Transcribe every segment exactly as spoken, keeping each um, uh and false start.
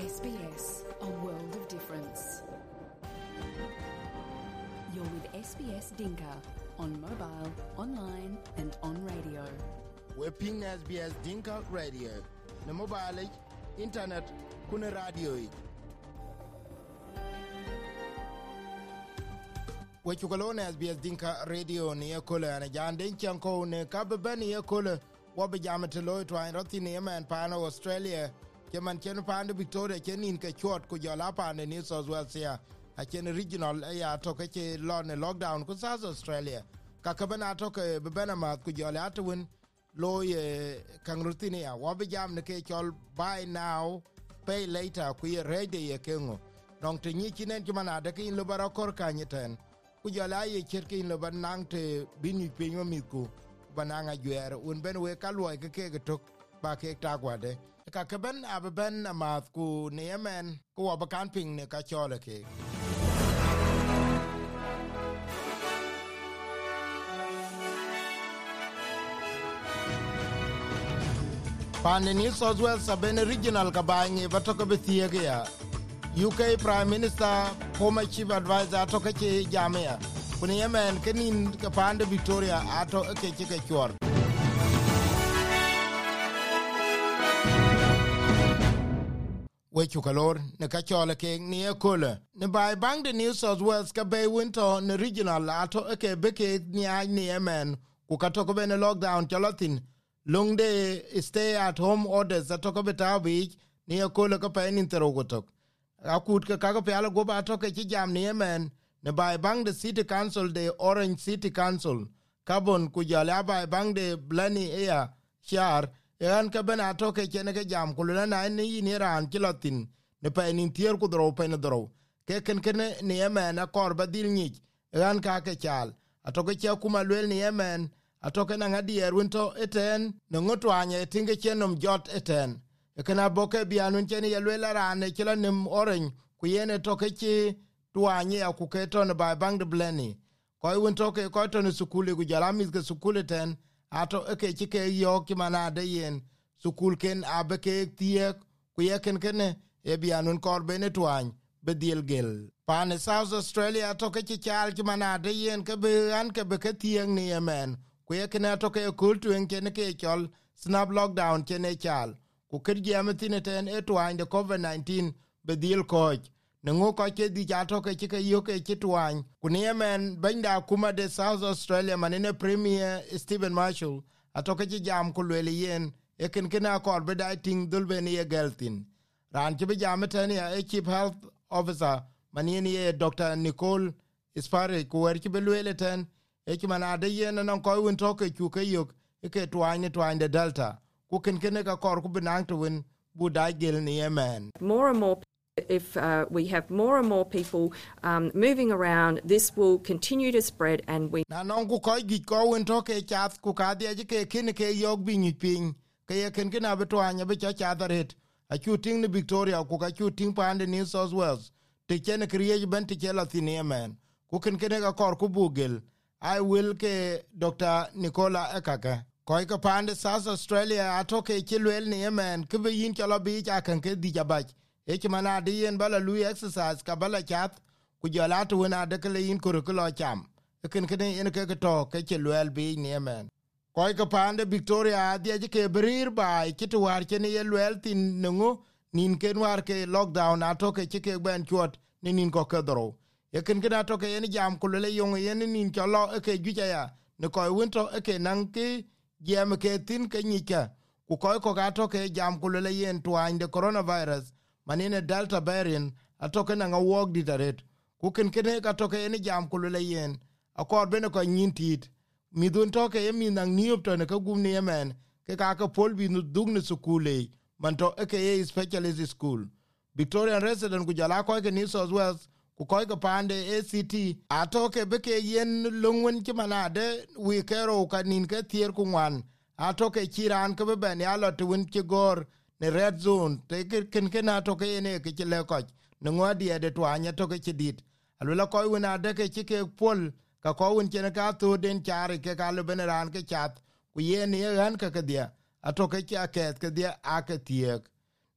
S B S, a world of difference. You're with S B S Dinka on mobile, online and on radio. We're ping S B S Dinka Radio. Na mobile, internet, kuna radio. We chukalone S B S Dinka Radio ni yakola na jande chanko ne kababani yakola wabe jamete loy twain roti ni man pano Australia ke man chen pande Victoria chenin ke chot ku jola pande New South Wales ya a chen regional ya to ke lo ne lockdown ku South Australia ka kabana to ke bebana ma ku jola atwin loy kan roti ni ya wabe jam ne ke chol buy now pay later ku ye ready ye kengo donc te ni chinen jumana de ke lo barakor kanyeten ku jola ye cherkin lo banang te binu pinyo miku bananga juer un ben we kalwa ke ke tok ba ke tagwade ka ke ben aben amath ku ne yemen ku ba camping ne ka chole ke Pan New South Wales ben regional ka bangi batoko bethie ya U K Prime Minister former chief advisor to ke jamia kuni yemen kenin ka pande Victoria ato ke ke chor we chukalor ne ka chole ke ni ekole ne bai bang de New South Wales ka be winter ne regional ato ke beke ni ni yemen ku ka to ko ben lockdown chalatin long day stay at home orders to ko betawi ni ekole ka pe ni terogotok akut ka ka pe ala go ba to ke jam ni yemen ne bai bang the city council the Orange City Council carbon ku jala bai bang the blani air shar yan ka bana to ke chene ke jam kuluna na ni ni ran kilotin ne pa ni tier ku dro pa ne dro ke ken ken ne yemen a kor badil ni yan ka ke chal ato ke che kuma lwel ni yemen ato ke na ngadier winto eten ne ngotwanye tinge chenom jot eten e kana boke bianun chene yelwel ran ne kilonim orange ku yene to ke chi tuanye akuketo ne bai bang de bleni ko won toke ko to ne sukuli gu jalamis ke sukuli ten ato eke chike yo ki manade yen sukul ken abeke tie ku yeken ken e bianun korbe ne twany bedil gel pan South Australia to ke chal ki manade yen ke be an ke be ke tie ni yemen ku yeken to ke kultu en ken ke chol snap lockdown ken e chal ku kirje ametine ten e twany de covid nineteen bedil coach nengo ko ke di jato ke ke yo ke kitwan kunie men benda kuma de South Australia manene premier Stephen Marshall atoke jam kulwele yen eken kena kor bedating dulbeni ye geltin ran ke jam tani a chief health officer manene ye Doctor Nicole Ispare ku wer ke belwele ten e ki manade yen non ko won toke ku ke yo ke twan twan de delta ku ken ken ka kor ku benang to win bu dai gel ni yemen more and more. If uh, we have more and more people um, moving around, this will continue to spread, and we. Na non ku ko gi ko won to ke chat ku ka dia ke kin ke yog bi ni pin ke ye ken kin abeto anya be cha cha daret a shooting ni Victoria ku ka shooting pande New South Wales te ken kriye ben te la thinie men ku ken ken ga kor ku bugel I will ke Doctor Nicola Ekaka ko ka pande South Australia atoke kilwel ni yemen ke be yin chala bi cha kan ke di jabaj e mana de yen bala lui exercise ka bala chat ku jala to na de kle in kurikulo cham ken ken en ke to ke chelwel bi ni men ko ka pande Victoria de ke brir ba ke to war ke ni yelwel tin ngo nin ken war ke lockdown ato ke ke ben chot ni nin ko ke dro e ken ken ato ke en jam ku le yong yen nin cholo ke juja ya ne ko winto ke nan ke jam ke tin ke nika ku ko ko ato ke jam ku le yen twan de coronavirus manine delta variant atoke na ngawog ditaret ku ken ken ka toke ene jam kulule yen akor bene ko nyintit midun toke yemi nang niop to ne ka gumni yemen ke ka ka pol bi nu dugne sukule man to aka specialist school Victorian resident ku jala ko ke New South Wales ku ko ka pande A C T atoke beke yen lungwen ki manade wi kero ka nin ke tier ku wan atoke chiran ke be ben ya lo twin ki gor ne red zone te ken ken ato ke ne ke le ko ne ngodi ade to anya to ke dit alula ko wona de ke ke pol ka ko won ken ka to den chare ke ka le beneran ke chat ku ye ne ran ka ke dia ato ke ke ke dia a ke tiek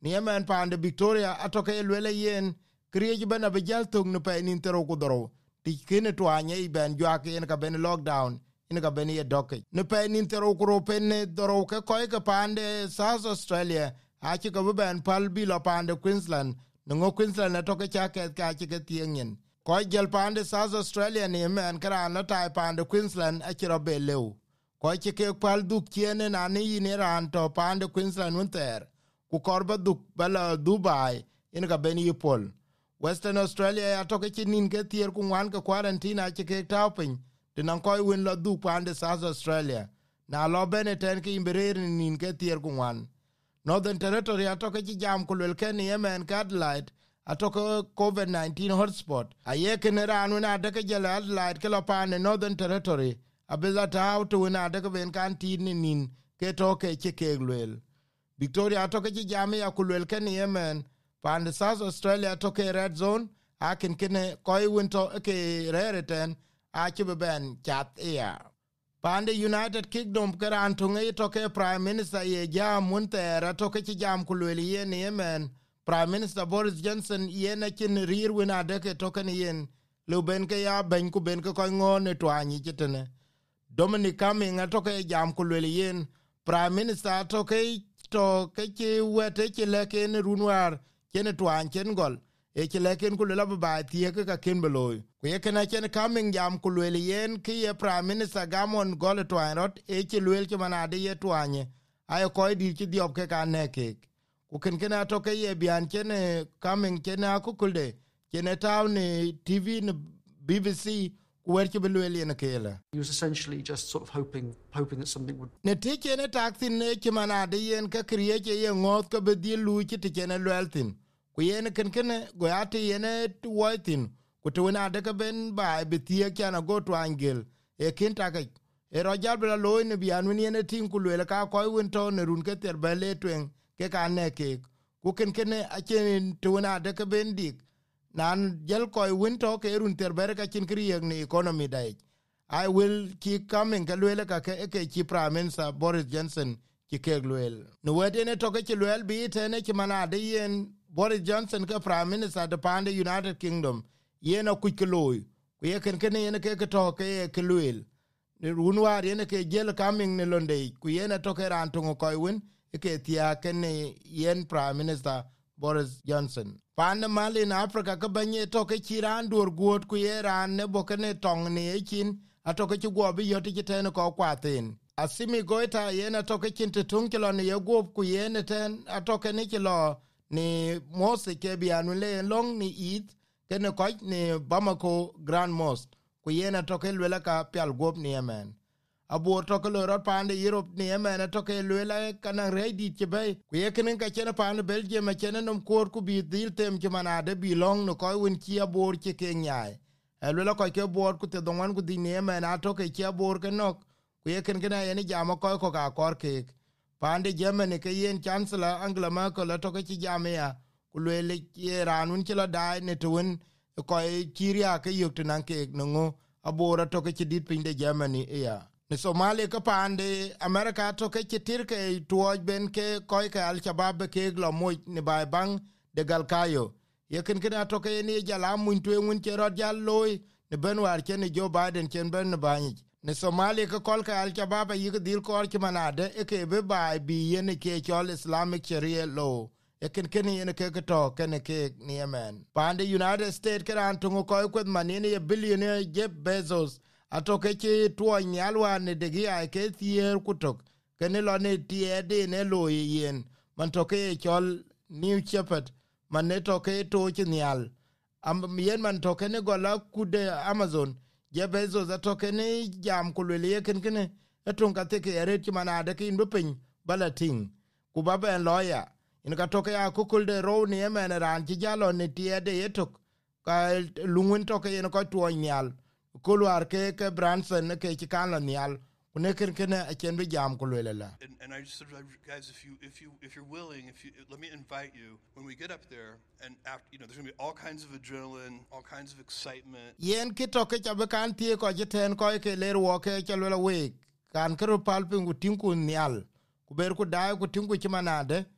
ni men pande Victoria atoke lwele yen kriye bana be jal tung no pe nin tero ku doro ti kene twanye i ben jwak yen ka ben lockdown in ka ben ye doke no pe nin tero ku ro pen doro ke ko ke pande South Australia a chi ka ben pal bi lo pande Queensland no Queensland atoke cha ke ka chi ke tiengen ko jel pande South Australia ni men kra na tai pande Queensland a chi ro be lew ko chi ke pal duk tiene na ni ni ran to pande Queensland unter ku korba duk bala Dubai in ka ben yipol Western Australia atoke chinin ke tier ku wan ka quarantine a che ke tawpin tinan koy win lo du pande South Australia na lo bene ten ke imberer nin ke tier ku wan Northern Territory atoke chi jam ku lel ken Yemen Adelaide atoke COVID nineteen hotspot aye ken ran na de ke jela Adelaide ke lo pande Northern Territory abela taw to na de ke ben kan tin nin ke toke che ke lel Victoria atoke chi jam ya ku lel ken Yemen Pande South Australia toke red zone akin kene koi winto ke rareten achi beben chat ea. Pande United Kingdom keran tunge toke Prime Minister ye jam muntera toke chi jam kulweli yen Yemen Prime Minister Boris Johnson yen akin rir wina deke toke ni yen luben ke ya ben ku ben ke koi ngone tuanyi chitene. Dominic Cumming atoke jam kulweli yen Prime Minister toke toke chi wete chi leke ni runwar kene tuan chen gol e chele ken ku la ba tie ka ken beloy ku ye ken chen coming jam ku le yen ki ye Prime Minister gamon gol tuan rot e chele ke manade ye tuanye ay ko di ki diop ke ka ne ke ku ken ken ato ke ye bian chen coming chen aku kulde chen town T V ne B B C ku wer ke beloy ne kela he was essentially just sort of hoping hoping that something would ne ti chen taktin ne ke manade yen ka kriye ke ye ngot ka be di lu ki ti chen lweltin ku yen ken ken go ate yen tuitin ku to na de ben ba be tie kana go to angel e kin ta ke e rojal bla loy ne bian ni ne tin ku le ka ko won to ne run ke ter bele twen ke ka ne ke ku ken ken a chen to na de ben dik nan jel ko won to ke run ter ber ka chin kriye ni economy dai I will keep coming ka le ka ke ke chi Prime Minister Boris Johnson ki ke lwel no wede ne to ke lwel bi te ne ki manade yen Boris Johnson ke Prime Minister de pande United Kingdom yena kuikeloy ku ye ken ken yena ke to ke kelwel ne runwar yena ke jel coming ne londe ku yena to ke ran to ko win ke tia ken yen Prime Minister Boris Johnson pande Mali in Africa ke banye to ke chiran dur gut ku ye ran ne bo ken tong ne kin atoke chu go bi yoti ten ko kwatin Asimi Goita yena to ke chin tung kilo ne ye go ku yena ten atoke ne kilo ni mose ke bianule long ni it kene ko ni Bamako Grand Mosque ku yena to ke lwela ka pial gop ni Yemen abu to ke loro pande Europe ni Yemen to ke lwela kana ready ke bay ku yekene ka chena pande Belgium ma chena nom kor ku bi dil tem ke manade bi long no ko win ki abor ke kenyai lwela ko ke bor ku te donwan ku di ni Yemen ato ke ki abor ke nok ku yekene kana yeni jama ko ko ka kor ke pande Germany ke yen chancellor Angela Merkel to ke jamia kulele ranun chila dai ne tun ko kiria ke yuktan ke ngo abora to ke dit pinde Germany ya ne Somalia ke pande America to ke tir ke tuoj ben ke ko ke al shabab ke glo moy ne bai bang de galkayo yeken kena to ke ni jala mun tu mun ke rod jalloy ne benwar ke ne Joe Biden ken ben ne bani ne Somalia ke kol ka al shabab yi dil ko ke manade e ke be bai bi yen ke chol Islamic Sharia law e ken ken yen ke to ken ke ni Yemen pande United States kan to ko ko manene billionaire Jeff Bezos atoke ke to nyalwa ne de ya ke tier kutok ken lo ne tie de ne lo yen man to ke chol New Shepherd man ne to ke to nyal am yen man to ke ne gola kude Amazon Jeff Bezos atoke ne jam kulele ken ken etun ka te ke eret manade ke inbepin balating ku baba en lawyer in ka toke ya kukul de ro ni Yemen ran ti jalo ne tie de yetok ka lungun toke yen ko to nyal kulwar ke ke Branson ke ti kan nyal kunne ken ken a chen be jam kulele la and, and I just said, guys, if you if you if you're willing, if you let me invite you when we get up there, and after, you know, there's gonna be all kinds of adrenaline, all kinds of excitement. Yen ki toke cha be kan tie ko jiten ko ke ler wo ke chalwela we kan kero palpin ku tinku nyal ku ber ku dai ku tinku chi manade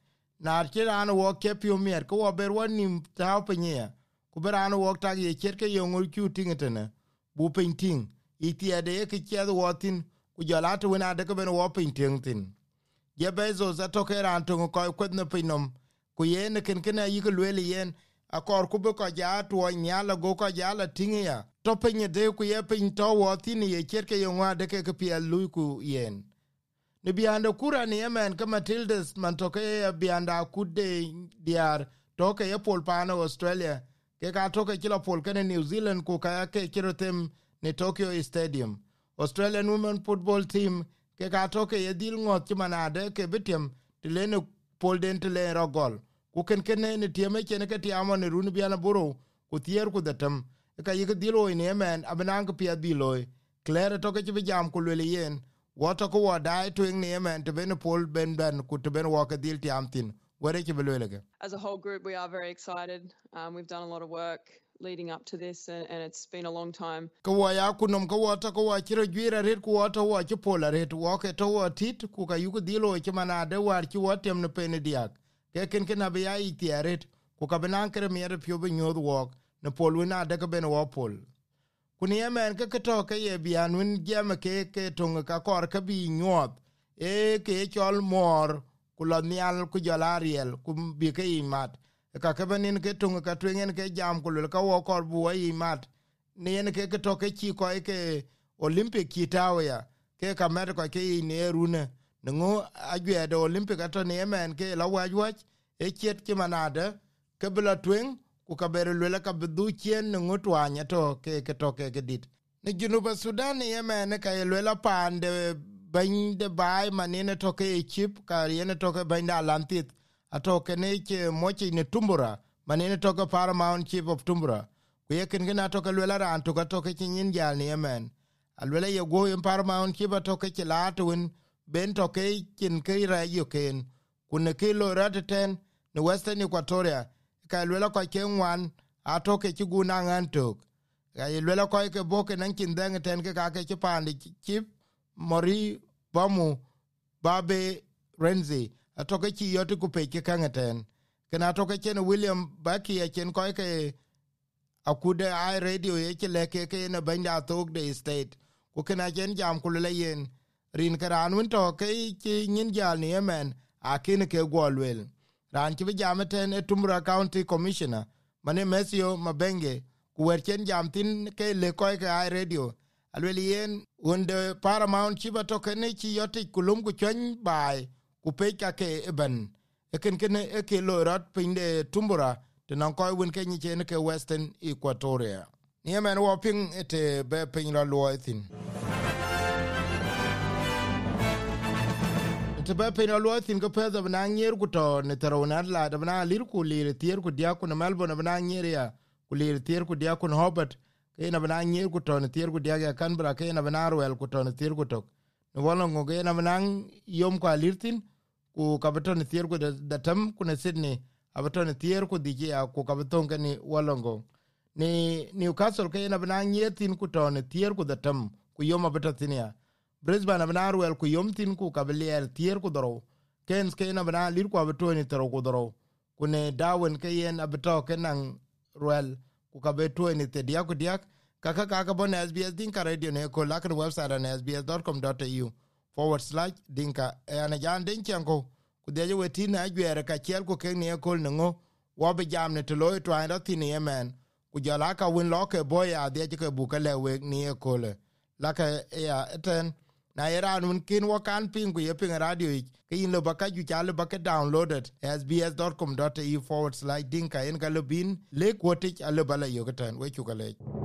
na tirana wo ke pio mier ko ber woni ta penye ku berana wo ta ye cherke yongul ku tingetene bu painting itiade ke che wotin ku jalata wona de ko ben wo painting tin ye bezo za to ke ran to ko ko ne pinom ku ye ne ken ken ayi ko le yen akor ku ko ja to nyala go ko ja la tingia to penye de ku ye pin to wotin ye cherke yongwa de ke ke pia lu ku yen ne bianda kura ni yemen ka Matildas man to ke bianda kude diar to ke ye pol pano Australia ke ka to ke kilo pol ken New Zealand ku ka ke kirotem ne Tokyo Stadium Australian women football team ke ka to ke ye dil ngot ti manade ke bitem ti lene pol den ti le rogol ku ken ken ne tieme ken ke ti amo ne run biana buro ku tier ku datam ka ye ke dilo ni yemen abanang ke pia biloy Claire to ke bi jam ku le yen water ko wada to ing yemen to ben pol ben ben ku to ben walk dil ti amtin where ke beloylega. As a whole group we are very excited. Um, we've done a lot of work leading up to this and, and it's been a long time. Ko wa ya kunom ko wata ko wa chiro jwira ret ku wata wa chi pola ret wa ke to wa tit ku ka yugo dilo chi manade war chi watem ne pen diak ke ken ken abya itiaret ku ka benan kre mere pyo be nyod wok ne pol wina de ka ben wa pol kuni yemen ke to ke ye bian win jam ke ke tung ka kor ka bi nyod e ke chol mor ku lo nyal ku jalariel ku bi ke imat ka ke benin ke tung ka twen ke jam ku ka wo kor bu imat ne ne ke to ke chi ko ke Olympic kitawya ke ka mer ko ke ne rune ngo agwe de Olympic ato ne yemen ke la wajwach e chet ki manade ke bla twen ku ka ber le ka du chen ngo twanya to ke ke to ke dit ne Junuba Sudan yemen ka le la pande ban de bai manene to ke chip ka yene to ke ban da lantit ato ke ne ke mochi ne tumbura manene to ke Paramount Chief of Tumbura ku ye ken gina to ke le la ran to ka to ke nyin jal ne yemen alwele ye go in Paramount Chief to ke la to win ben to ke kin ke ra yo ken kun ke lo rateten ne Western Equatoria ka lwela ko ke wan ato ke ti guna ngantok ka lwela ko ke boke nan kin dang ten ke ka ke ti pandi chip mori bamu babe renzi ato ke ti yote ku pe ke kangaten kana to ke chen William Baki ya chen ko ke akude ai radio ye ke le ke ke na banda tok de state ku kana chen jam ku le yen rin karan won to ke ti nyin jal ni yemen akin ke golwel ran ki jamten e Tumra County Commissioner mane Mesio Mabenge ku werchen jamtin ke le ko ke ai radio alweli yen unde Paramount Chiba to ke ne chi yote kulum ku chen bai ku pe ka ke ban e ken ken e ke lo rat pinde Tumbura te nan ko won ke ni chen ke Western Equatoria ni men wo ping ete be pin la lo thin te be pe no lo tin ko pe da na nyer ku to ne tero na la da na lir ku lir tier ku dia ku na Melbourne na nyer ya ku lir tier ku dia ku Hobart ke na na nyer ku to ne tier ku dia ga Canberra ke na na Royal ku to ne tier ku to ne wono ngo ge na na yom ku lir tin ku ka beto ne tier ku da tam ku ne Sydney abeto ne tier ku di ya ku ka beto ngani wolongo ni Newcastle ke na na nyer tin ku to ne tier ku da tam ku yom abeto tin ya Brisbane abna ruel ku yomtin ku kabelier tier ku doro Kens ke na bana lir ku abeto ni tero ku doro ku ne Darwin ke yen abeto ke nan ruel ku kabeto ni te dia ku dia kaka kaka bon S B S Dinka radio ne ko lakar website na s b s dot com dot a u forward slash dinka e ana jan den chanko ku de je wetina agwere ka chel ku ke ne ko ngo wo be jam ne to lo to anda tin yemen ku jala ka win lo ke boy a de ke bu ka le we ni ko le laka ya eten na era nun kin wo kan pingu ye ping radio ke in lo baka ju chale baka downloaded s b s dot com dot a u forward slash dinka en galobin le kwotich ale bala yogetan we chukale